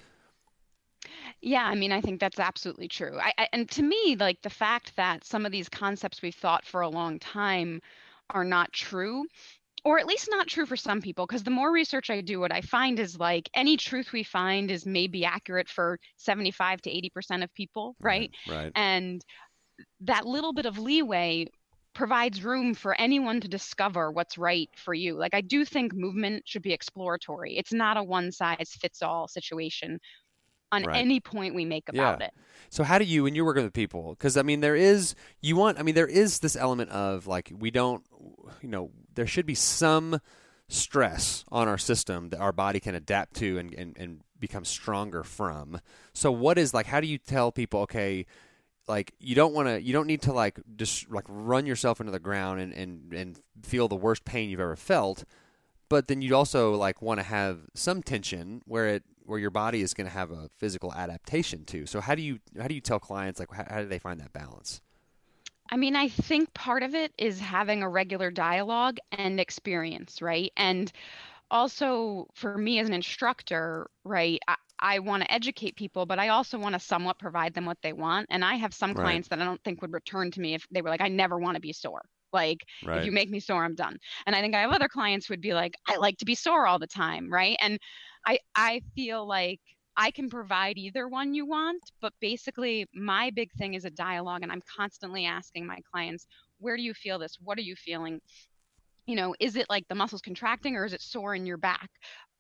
Yeah, I mean, I think that's absolutely true. I, I, and to me, like the fact that some of these concepts we've thought for a long time are not true, or at least not true for some people, because the more research I do, what I find is like any truth we find is maybe accurate for seventy-five to eighty percent of people, right? Right. And that little bit of leeway provides room for anyone to discover what's right for you. Like I do think movement should be exploratory. It's not a one size fits all situation on Right. any point we make about Yeah. it. So how do you, when you're working with people, because I mean, there is, you want, I mean, there is this element of like, we don't, you know, there should be some stress on our system that our body can adapt to and, and, and become stronger from. So what is like, how do you tell people, okay, like you don't want to, you don't need to like just like run yourself into the ground and, and, and feel the worst pain you've ever felt, but then you also like want to have some tension where it, where your body is going to have a physical adaptation to. So how do you how do you tell clients like how, how do they find that balance? I mean, I think part of it is having a regular dialogue and experience, right? And also for me as an instructor, right, I, I want to educate people, but I also want to somewhat provide them what they want. And I have some Right. clients that I don't think would return to me if they were like, I never want to be sore. Like, Right. if you make me sore, I'm done. And I think I have other clients who would be like, I like to be sore all the time, right? And I I feel like I can provide either one you want, but basically my big thing is a dialogue, and I'm constantly asking my clients, where do you feel this? What are you feeling? You know, is it like the muscles contracting or is it sore in your back?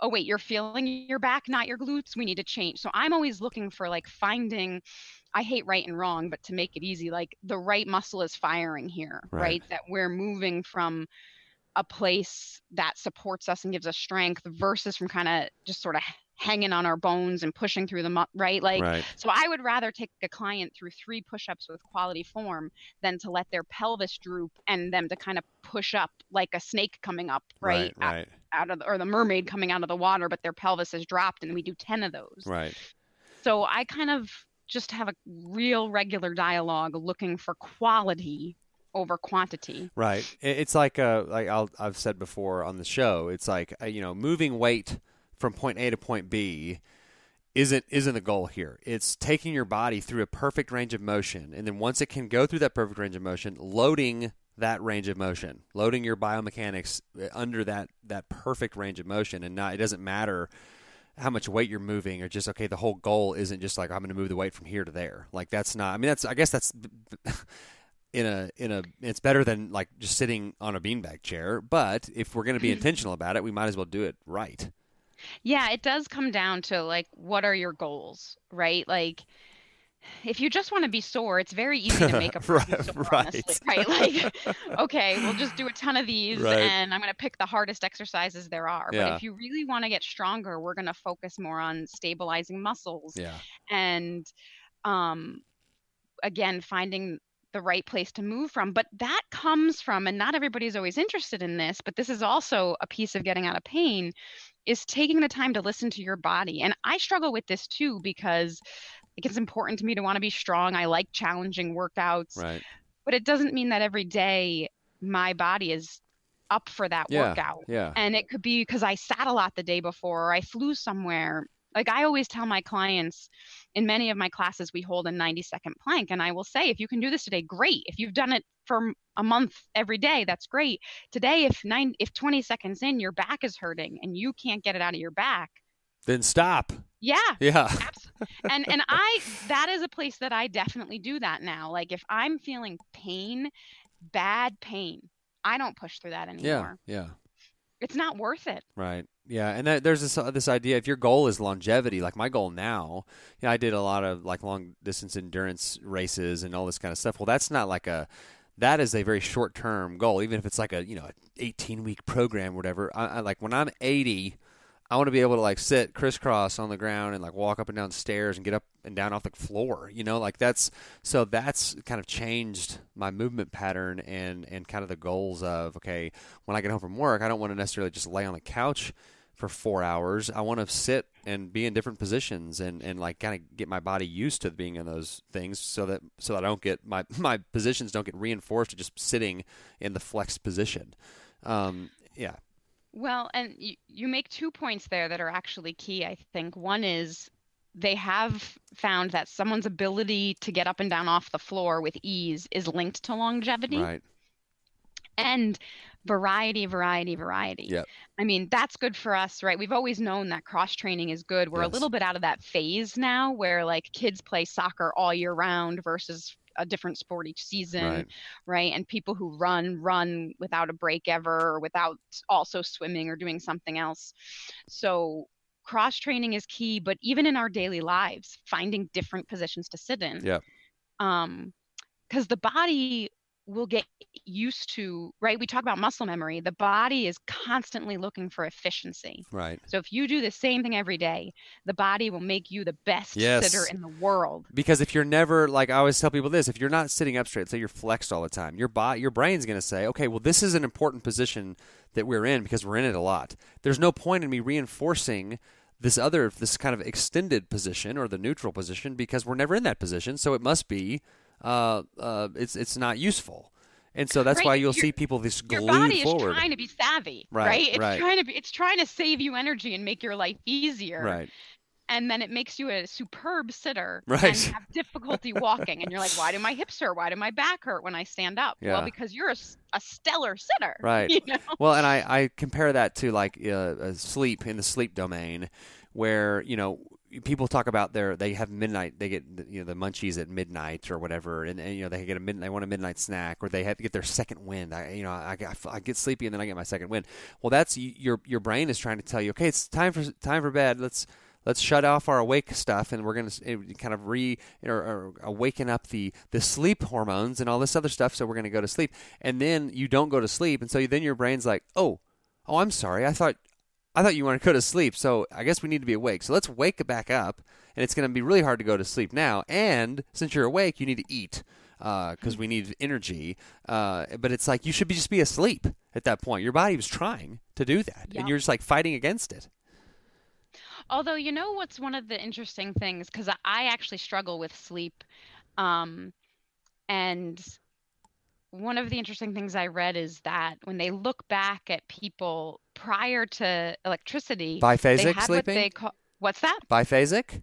oh, wait, you're feeling your back, not your glutes. We need to change. So I'm always looking for like finding, I hate right and wrong, but to make it easy, like the right muscle is firing here, right? Right. That we're moving from a place that supports us and gives us strength versus from kind of just sort of hanging on our bones and pushing through them, right? Like, Right. so I would rather take a client through three push-ups with quality form than to let their pelvis droop and them to kind of push up like a snake coming up, right? Right. Right. Out, out of the, or the mermaid coming out of the water, but their pelvis is dropped, and we do ten of those. Right. So I kind of just have a real regular dialogue looking for quality over quantity. Right. It- It's like uh, like I'll, I've said before on the show. It's like uh, you know, moving weight from point A to point B isn't isn't the goal here. It's taking your body through a perfect range of motion, and then once it can go through that perfect range of motion, loading that range of motion, loading your biomechanics under that that perfect range of motion, and not it doesn't matter how much weight you're moving, or just okay. The whole goal isn't just like I'm going to move the weight from here to there. Like that's not. I mean, that's I guess that's. In a in a, it's better than like just sitting on a beanbag chair. But if we're going to be intentional about it, we might as well do it right. Yeah, it does come down to like, what are your goals, right? Like, if you just want to be sore, it's very easy to make a person Right, sore, right. honestly, right? Like, okay, we'll just do a ton of these, Right. and I'm going to pick the hardest exercises there are. Yeah. But if you really want to get stronger, we're going to focus more on stabilizing muscles Yeah. and, um, again, finding the right place to move from. But that comes from, and not everybody's always interested in this, but this is also a piece of getting out of pain, is taking the time to listen to your body. And I struggle with this too, because like, it's important to me to want to be strong. I like challenging workouts, Right. but it doesn't mean that every day my body is up for that Yeah. workout. Yeah. And it could be because I sat a lot the day before, or I flew somewhere. Like I always tell my clients in many of my classes, we hold a ninety second plank. And I will say, if you can do this today, great. If you've done it for a month every day, that's great. Today, if nine, if twenty seconds in, your back is hurting and you can't get it out of your back. Then stop. Yeah. Yeah. Absolutely. And, and I, that is a place that I definitely do that now. Like if I'm feeling pain, bad pain, I don't push through that Yeah. anymore. Yeah. It's not worth it. Right. Yeah, and that, there's this uh, this idea. If your goal is longevity, like my goal now, you know, I did a lot of like long distance endurance races and all this kind of stuff. Well, that's not like a that is a very short term goal. Even if it's like a you know eighteen week program, or whatever. I, I like when I'm eighty, I want to be able to like sit crisscross on the ground and like walk up and down stairs and get up and down off the floor. You know, like that's so that's kind of changed my movement pattern and and kind of the goals of okay, when I get home from work, I don't want to necessarily just lay on the couch for four hours. I want to sit and be in different positions and, and like kind of get my body used to being in those things so that so that I don't get my my positions don't get reinforced to just sitting in the flexed position. Um, yeah. Well, and you, you make two points there that are actually key, I think. One is they have found that someone's ability to get up and down off the floor with ease is linked to longevity. Right. And variety, variety, variety. Yep. I mean, that's good for us, right? We've always known that cross training is good. We're Yes. a little bit out of that phase now where like kids play soccer all year round versus a different sport each season, Right. right? And people who run, run without a break ever, or without also swimming or doing something else. So cross training is key, but even in our daily lives, finding different positions to sit in. Yep. Um, because the body will get used to, right? We talk about muscle memory. The body is constantly looking for efficiency. Right. So if you do the same thing every day, the body will make you the best Yes. sitter in the world. Because if you're never, like I always tell people this, if you're not sitting up straight, say you're flexed all the time, your body, your brain's going to say, okay, well, this is an important position that we're in because we're in it a lot. There's no point in me reinforcing this other, this kind of extended position or the neutral position because we're never in that position. So it must be, uh, uh, it's it's not useful. And so that's Right, why you'll your- see people this Your glued body is forward. trying to be savvy, Right, right? It's right. trying to be, it's trying to save you energy and make your life easier. Right. And then it makes you a superb sitter Right. and have difficulty walking. And you're like, why do my hips hurt? Why do my back hurt when I stand up? Yeah. Well, because you're a, s- a stellar sitter. Right. You know? Well, and I, I compare that to like uh, uh, sleep in the sleep domain where, you know, people talk about their they have midnight they get you know the munchies at midnight or whatever, and, and you know they get a mid, they want a midnight snack, or they have to get their second wind. I you know I, I get sleepy and then I get my second wind. Well, that's your your brain is trying to tell you, okay, it's time for time for bed. Let's let's shut off our awake stuff, and we're going to kind of re or, or awaken up the the sleep hormones and all this other stuff. So we're going to go to sleep, and then you don't go to sleep, and so then your brain's like, oh oh I'm sorry, I thought. I thought you wanted to go to sleep, so I guess we need to be awake. So let's wake it back up, and it's going to be really hard to go to sleep now. And since you're awake, you need to eat because uh, we need energy. Uh, but it's like you should be just be asleep at that point. Your body was trying to do that, Yep. and you're just like fighting against it. Although, you know what's one of the interesting things, because I actually struggle with sleep, um, and one of the interesting things I read is that when they look back at people prior to electricity, they Biphasic had sleeping? what they call, what's that? Biphasic?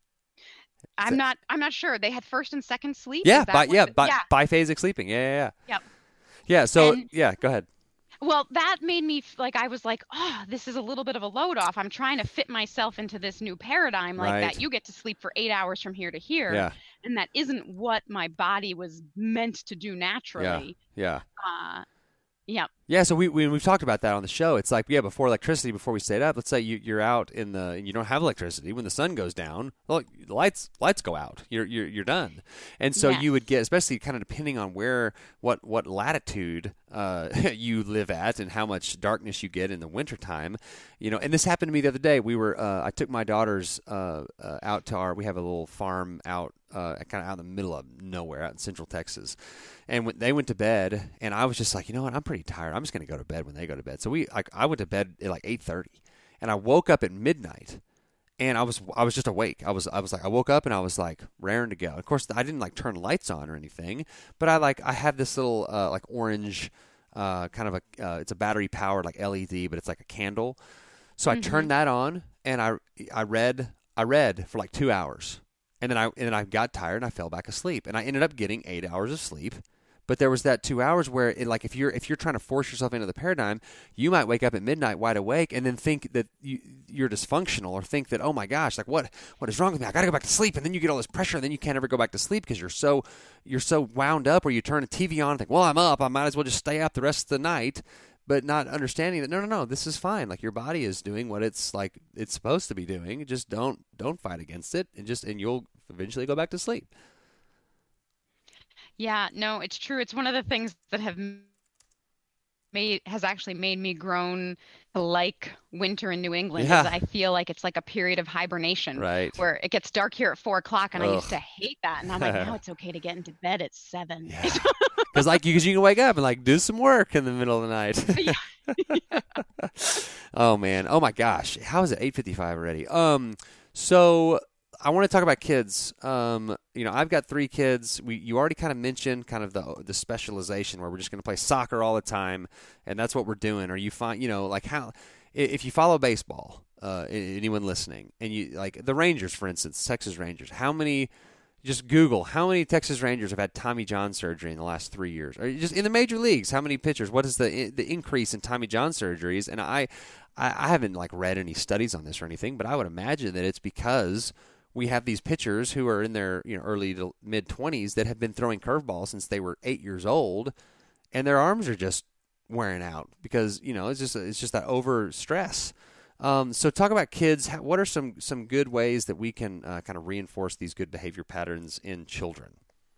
I'm not I'm not sure. They had first and second sleep. Yeah, Is that bi- what yeah, the- bi- yeah. biphasic sleeping. Yeah, yeah, yeah. Yep. Yeah, so, And- yeah, go ahead. Well, that made me f- like I was like, oh, this is a little bit of a load off. I'm trying to fit myself into this new paradigm, like Right. that you get to sleep for eight hours from here to here, Yeah, and that isn't what my body was meant to do naturally. yeah. Uh, yeah. Yeah, so we, we we've talked about that on the show. It's like, yeah, before electricity, before we stayed up, let's say you, you're out in the and you don't have electricity. When the sun goes down, well, the lights lights go out. You're you're you're done. And so Yes. you would get, especially kind of depending on where what what latitude uh, you live at and how much darkness you get in the wintertime. You know, and this happened to me the other day. We were uh, I took my daughters uh, uh, out to our we have a little farm out uh, kind of out in the middle of nowhere out in Central Texas. And when they went to bed, and I was just like, you know what, I'm pretty tired. I'm just going to go to bed when they go to bed. So we, like, I went to bed at like eight thirty, and I woke up at midnight, and I was, I was just awake. I was, I was like, I woke up and I was like raring to go. Of course, I didn't like turn lights on or anything, but I like, I have this little uh, like orange, uh, kind of a, uh, it's a battery powered like L E D, but it's like a candle. So I Mhm. turned that on, and I, I read, I read for like two hours, and then I, and then I got tired and I fell back asleep, and I ended up getting eight hours of sleep. But there was that two hours where, it, like, if you're if you're trying to force yourself into the paradigm, you might wake up at midnight wide awake and then think that you, you're dysfunctional, or think that, oh my gosh, like what what is wrong with me? I got to go back to sleep, and then you get all this pressure, and then you can't ever go back to sleep because you're so you're so wound up, or you turn a T V on and think, well, I'm up, I might as well just stay up the rest of the night, but not understanding that no, no, no, this is fine. Like your body is doing what it's like it's supposed to be doing. Just don't don't fight against it, and just and you'll eventually go back to sleep. Yeah, no, it's true. It's one of the things that have m- made has actually made me grown to like winter in New England. Is Yeah. I feel like it's like a period of hibernation Right. where it gets dark here at four o'clock, and I used Ugh. to hate that. And I'm like, now it's okay to get into bed at seven. Yeah. Because like you, cause you can wake up and like do some work in the middle of the night. Yeah. Oh man. Oh my gosh. How is it eight fifty-five already? Um. So I want to talk about kids. Um. You know, I've got three kids. We you already kind of mentioned kind of the the specialization where we're just going to play soccer all the time, and that's what we're doing. Or you find, you know, like how i- if you follow baseball, uh, a- anyone listening, and you like the Rangers, for instance, Texas Rangers. How many? Just Google how many Texas Rangers have had Tommy John surgery in the last three years, or just in the major leagues. How many pitchers? What is the the increase in Tommy John surgeries? And I, I, I haven't like read any studies on this or anything, but I would imagine that it's because we have these pitchers who are in their you know early to mid twenties that have been throwing curveballs since they were eight years old, and their arms are just wearing out because you know it's just it's just that over stress. Um, so talk about kids. How- What are some, some good ways that we can uh, kind of reinforce these good behavior patterns in children?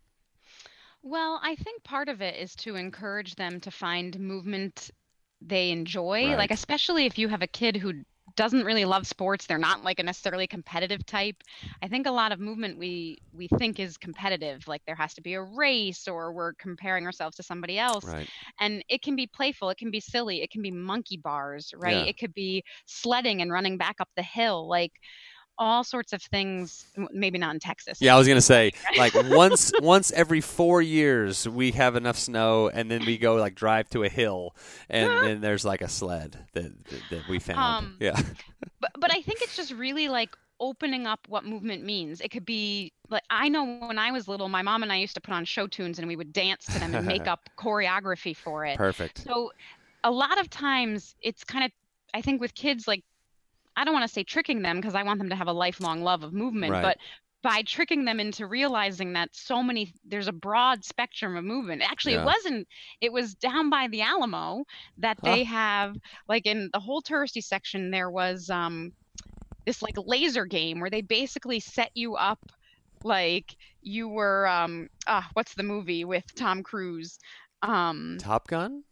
Well, I think part of it is to encourage them to find movement they enjoy. Right. Like, especially if you have a kid who doesn't really love sports, they're not like a necessarily competitive type. I think a lot of movement we we think is competitive, like there has to be a race or we're comparing ourselves to somebody else. Right. And it can be playful, it can be silly, it can be monkey bars, right? Yeah. It could be sledding and running back up the hill, like all sorts of things. m- Maybe not in Texas. Yeah, I was gonna say like once once every four years we have enough snow, and then we go like drive to a hill, and then there's like a sled that that, that we found. Um, yeah. But but I think it's just really like opening up what movement means. It could be like I know when I was little, my mom and I used to put on show tunes and we would dance to them and make up choreography for it. Perfect. So a lot of times it's kind of I think with kids like I I don't want to say tricking them because I want them to have a lifelong love of movement, Right. but by tricking them into realizing that so many, there's a broad spectrum of movement. Actually, Yeah. it wasn't, it was down by the Alamo that they have, like in the whole touristy section, there was um, this like laser game where they basically set you up like you were, um, ah, what's the movie with Tom Cruise? Um, Top Gun?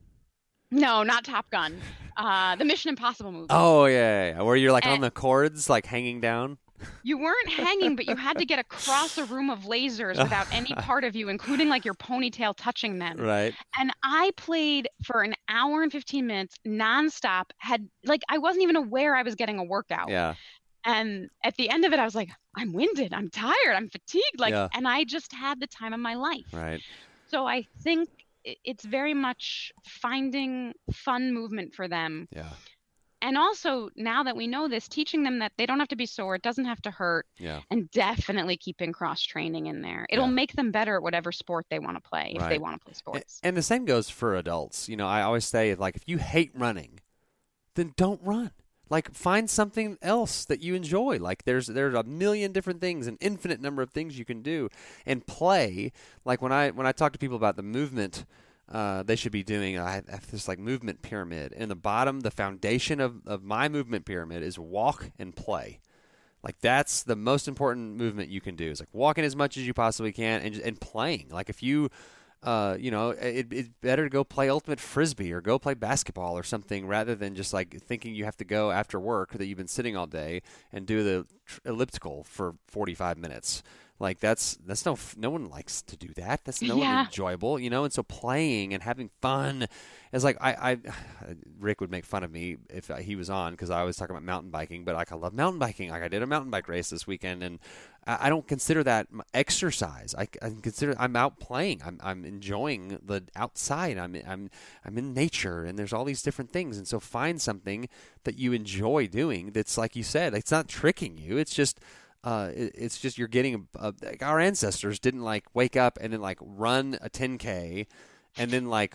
no, not Top Gun. Uh, the Mission Impossible movie. Oh, yeah, yeah, yeah. Where you're like on And- the cords, like hanging down. You weren't hanging, but you had to get across a room of lasers without any part of you, including like your ponytail touching them. Right. And I played for an hour and fifteen minutes nonstop. Had like I wasn't even aware I was getting a workout. Yeah. And at the end of it, I was like, I'm winded, I'm tired, I'm fatigued. Like, Yeah. and I just had the time of my life. Right. So I think i- it's very much finding fun movement for them. Yeah. And also, now that we know this, teaching them that they don't have to be sore, it doesn't have to hurt, Yeah. and definitely keeping cross training in there. It'll Yeah. make them better at whatever sport they want to play, if they Right. want to play A- sports. And the same goes for adults. You know, I always say, like, if you hate running, then don't run. Like, find something else that you enjoy. Like, there's there's a million different things, an infinite number of things you can do, and play. Like when I when I talk to people about the movement, uh, they should be doing. I have this like movement pyramid. In the bottom, the foundation of of my movement pyramid is walk and play. Like that's the most important movement you can do. Is like walking as much as you possibly can and and playing. Like if you, uh, you know, it, it's better to go play ultimate frisbee or go play basketball or something rather than just like thinking you have to go after work that you've been sitting all day and do the tr- elliptical for forty-five minutes. Like that's that's no no one likes to do that. That's no Yeah. one enjoyable, you know. And so playing and having fun is like I, I Rick would make fun of me if he was on because I was talking about mountain biking, but like I love mountain biking. Like I did a mountain bike race this weekend, and I, I don't consider that m- exercise. I, I consider I'm out playing. I'm I'm enjoying the outside. I'm I'm I'm in nature, and there's all these different things. And so find something that you enjoy doing. That's like you said. It's not tricking you. It's just uh, it, it's just you're getting a, a, like our ancestors didn't like wake up and then like run a ten K and then like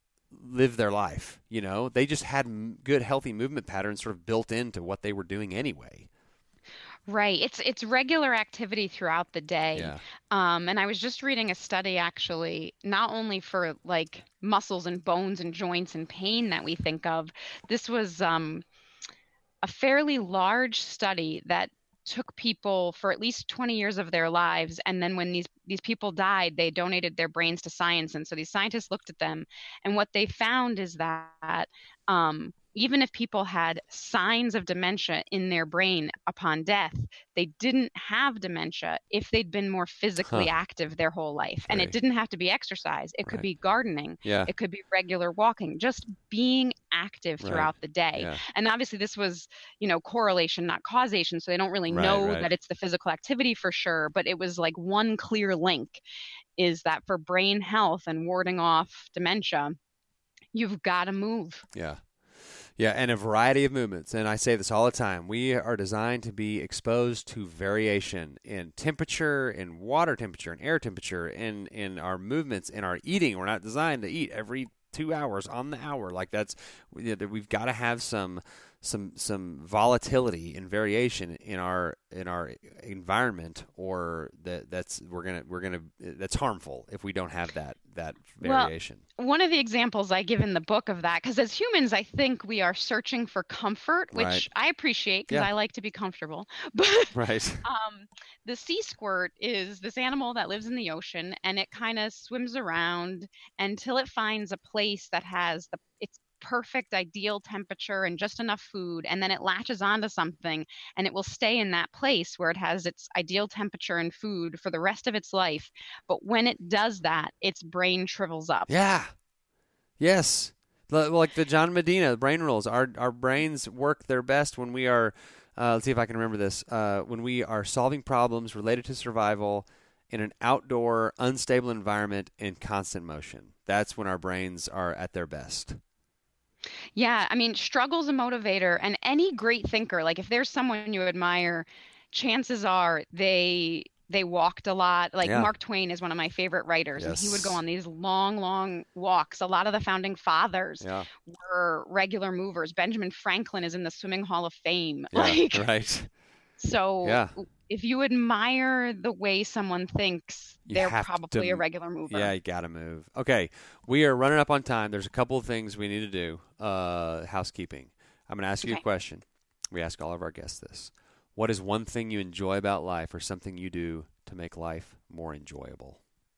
live their life. You know, they just had m- good, healthy movement patterns sort of built into what they were doing anyway. Right. It's it's regular activity throughout the day. Yeah. Um, and I was just reading a study actually, not only for like muscles and bones and joints and pain that we think of. This was um, a fairly large study that took people for at least twenty years of their lives, and then when these these people died, they donated their brains to science. And so these scientists looked at them, and what they found is that um, even if people had signs of dementia in their brain upon death, they didn't have dementia if they'd been more physically Huh. active their whole life. And Right. it didn't have to be exercise. It could Right. be gardening. Yeah. It could be regular walking, just being active Right. throughout the day. Yeah. And obviously this was, you know, correlation, not causation. So they don't really Right, know right. that it's the physical activity for sure, but it was like one clear link is that for brain health and warding off dementia, you've got to move. Yeah. Yeah, and a variety of movements. And I say this all the time. We are designed to be exposed to variation in temperature, in water temperature, in air temperature, in, in our movements, in our eating. We're not designed to eat every two hours on the hour. Like that's, you know, we've got to have some some some volatility and variation in our in our environment, or that that's we're gonna we're gonna that's harmful if we don't have that that Well, variation. One of the examples I give in the book of that, because as humans, I think we are searching for comfort, which Right. I appreciate because Yeah. I like to be comfortable. But Right. um, the sea squirt is this animal that lives in the ocean, and it kind of swims around until it finds a place that has the its perfect ideal temperature and just enough food, and then it latches onto something and it will stay in that place where it has its ideal temperature and food for the rest of its life. But when it does that, its brain shrivels up. Yeah. Yes. L- Like the John Medina brain rules. Our our brains work their best when we are. Uh, let's see if I can remember this. Uh, when we are solving problems related to survival in an outdoor, unstable environment in constant motion. That's when our brains are at their best. Yeah, I mean, struggle's a motivator, and any great thinker, like if there's someone you admire, chances are they they walked a lot. Like Yeah. Mark Twain is one of my favorite writers, and he would Yes. go on these long, long walks. A lot of the founding fathers Yeah. were regular movers. Benjamin Franklin is in the Swimming Hall of Fame. Yeah. Like, Right. so Yeah. if you admire the way someone thinks, You they're have probably to- a regular mover. Yeah, you got to move. Okay, we are running up on time. There's a couple of things we need to do. Uh, housekeeping. I'm going to ask you a Okay. question. We ask all of our guests this. What is one thing you enjoy about life or something you do to make life more enjoyable?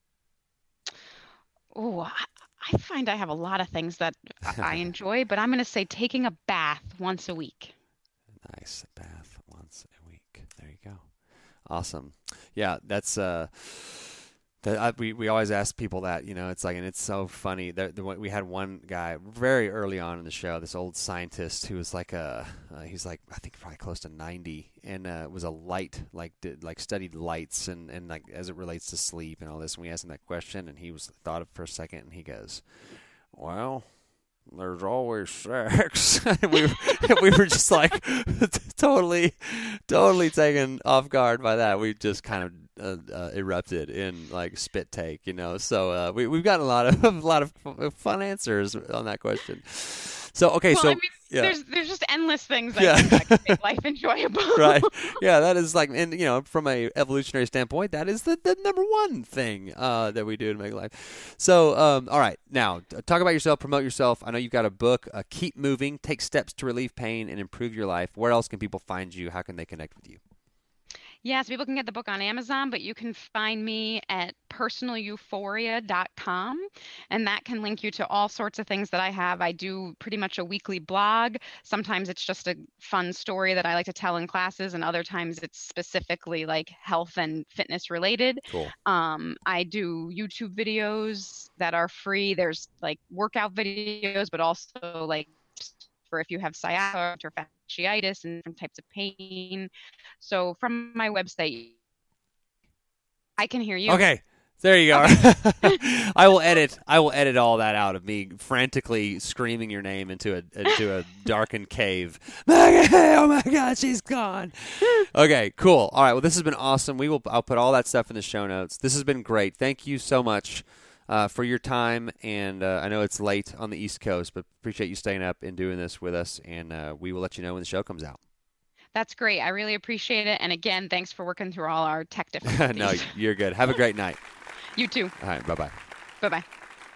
Oh, I, I find I have a lot of things that I I enjoy, but I'm going to say taking a bath once a week. Nice. Bath once a week. There you go. Awesome. Yeah, that's uh that I, we we always ask people that, you know, it's like, and it's so funny that the, we had one guy very early on in the show, this old scientist who was like a uh, he's like I think probably close to ninety, and uh, was a light like did, like studied lights and and like as it relates to sleep and all this, and we asked him that question, and he was thought of for a second, and he goes, well, there's always sex. And we, were, we were just like totally, totally taken off guard by that. We just kind of uh, uh, erupted in like spit take, you know. So uh, we we've gotten a lot of a lot of fun answers on that question. So okay, Well, so I mean, yeah. there's there's just endless things that, Yeah. that can make life enjoyable. Right. Yeah, that is like, and you know, from a evolutionary standpoint, that is the, the number one thing uh, that we do to make life. So, um, all right, now talk about yourself, promote yourself. I know you've got a book, uh, Keep Moving, Take Steps to Relieve Pain and Improve Your Life. Where else can people find you? How can they connect with you? Yes, people can get the book on Amazon, but you can find me at personal euphoria dot com, and that can link you to all sorts of things that I have. I do pretty much a weekly blog. Sometimes it's just a fun story that I like to tell in classes, and other times it's specifically like health and fitness related. Cool. Um, I do YouTube videos that are free. There's like workout videos, but also like for if you have sciatica or fasciitis and different types of pain. So from my website, I can hear you. Okay. There you are. I will edit. I will edit all that out of me frantically screaming your name into a into a darkened cave. Oh my God, she's gone. Okay, cool. All right. Well, this has been awesome. We will. I'll put all that stuff in the show notes. This has been great. Thank you so much uh, for your time. And uh, I know it's late on the East Coast, but appreciate you staying up and doing this with us. And uh, we will let you know when the show comes out. That's great. I really appreciate it. And again, thanks for working through all our tech difficulties. No, you're good. Have a great night. You too. All right. Bye bye. Bye bye.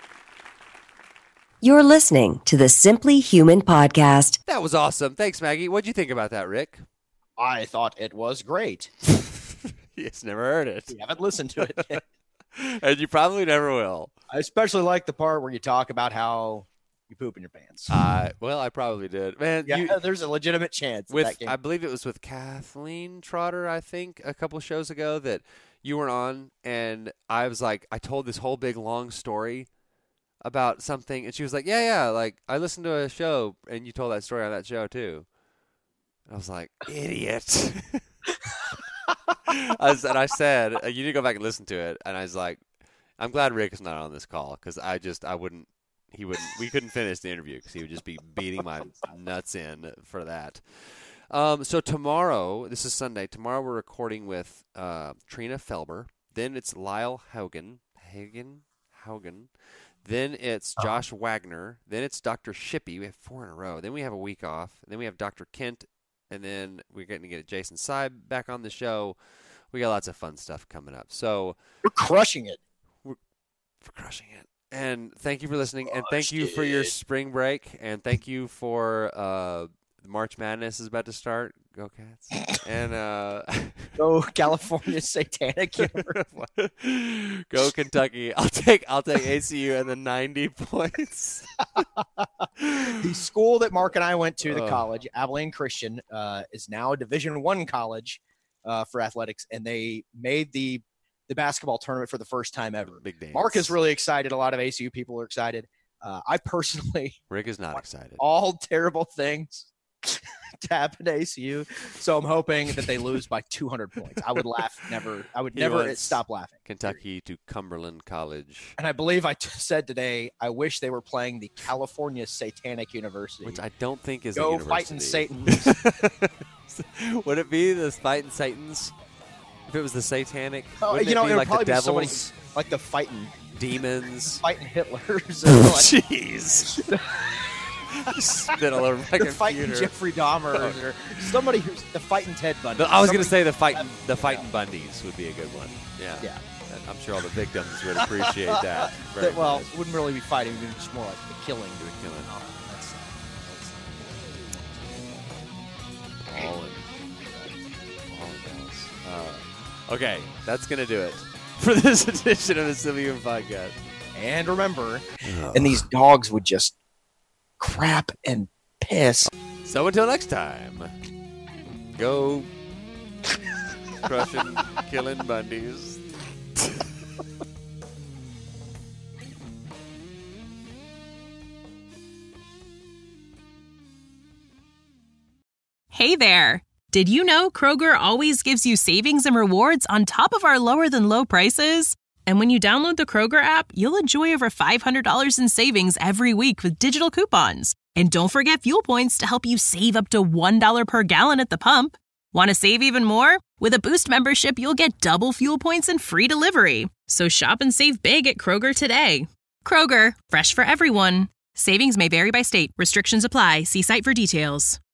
You're listening to the Simply Human podcast. That was awesome. Thanks, Maggie. What'd you think about that, Rick? I thought it was great. Yes, never heard it. You haven't listened to it yet. And you probably never will. I especially like the part where you talk about how you poop in your pants. Uh, well, I probably did. Man, yeah, you, there's a legitimate chance that with that came- I believe it was with Kathleen Trotter, I think, a couple shows ago that you were on, and I was like, I told this whole big long story about something, and she was like, yeah, yeah, like, I listened to a show, and you told that story on that show, too. And I was like, idiot. I was, and I said, uh, you need to go back and listen to it, and I was like, I'm glad Rick is not on this call, because I just, I wouldn't, he wouldn't, we couldn't finish the interview, because he would just be beating my nuts in for that. Um, so tomorrow, this is Sunday, tomorrow we're recording with uh, Trina Felber. Then it's Lyle Haugen. Hagen? Haugen. Then it's Josh Wagner. Then it's Doctor Shippey. We have four in a row. Then we have a week off. Then we have Doctor Kent. And then we're getting to get Jason Seib back on the show. We got lots of fun stuff coming up. So We're crushing it. we're, we're crushing it. And thank you for listening. And thank you for your spring break. And thank you for uh, March Madness is about to start. Go Cats. And uh, Go California Satanic Universe. go Kentucky. I'll take I'll take A C U and the ninety points. The school that Mark and I went to, the Ugh. college, Abilene Christian, uh, is now a Division One college uh, for athletics, and they made the the basketball tournament for the first time ever. Big dance. Mark is really excited. A lot of A C U people are excited. Uh, I personally, Rick is not excited. all terrible things to happen to A C U, so I'm hoping that they lose by two hundred points. I would laugh. Never. I would He never wants stop laughing. Kentucky to Cumberland College, And I believe I t- said today, I wish they were playing the California Satanic University. which I don't think is Go a university. fighting Satan. Would it be the Fighting Satans? If it was the satanic, Oh, wouldn't you know, it be it would like probably the be somebody devils, like the fighting, demons? fighting Hitlers. and like, Jeez. Spit all over my the fighting computer. Jeffrey Dahmer or somebody who's the fighting Ted Bundy. No, I was going to Somebody- say the fighting the fighting Bundys would be a good one. Yeah. Yeah. I'm sure all the victims would appreciate that. Very That, well, much. it wouldn't really be fighting. It would be just more like the killing. The killing. Oh, that's, All in. All in Dallas. Uh, okay, that's going to do it for this edition of the Simply Human Podcast. and remember, and these dogs would just crap and piss. So until next time, go crushing, killing Bundys. Hey there! Did you know Kroger always gives you savings and rewards on top of our lower than low prices? And when you download the Kroger app, you'll enjoy over five hundred dollars in savings every week with digital coupons. And don't forget fuel points to help you save up to one dollar per gallon at the pump. Want to save even more? With a Boost membership, you'll get double fuel points and free delivery. So shop and save big at Kroger today. Kroger, fresh for everyone. Savings may vary by state. Restrictions apply. See site for details.